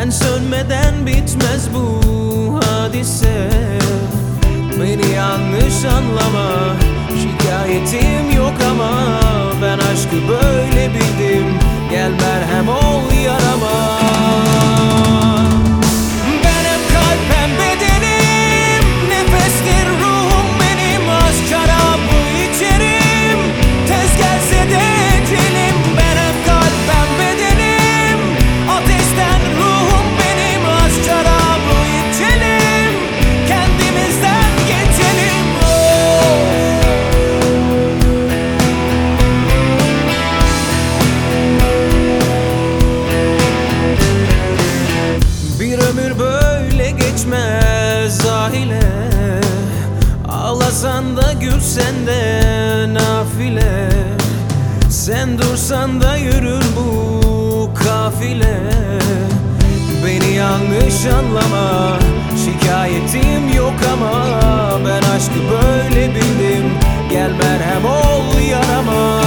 Sen sönmeden bitmez bu hadise. Beni yanlış anlama, şikayetim yok ama ben aşkı böyle bildim. Gel merhem ol yarama. Ben hep kalp hem bedenim, nefestir ruhum benim. Aşk şarabı içerim, tez gelse de ecelim. Ben hep kalp hem bedenim, ateşten ruhum benim. Aşk şarabı içelim, kendimizden geçelim. Bir ömür böyle geçmez zahile. Ağlasan da gülsen de nafile. Sen dursan da yürür bu kafile. Beni yanlış anlama, şikayetim yok ama ben aşkı böyle bildim. Gel merhem ol yarama.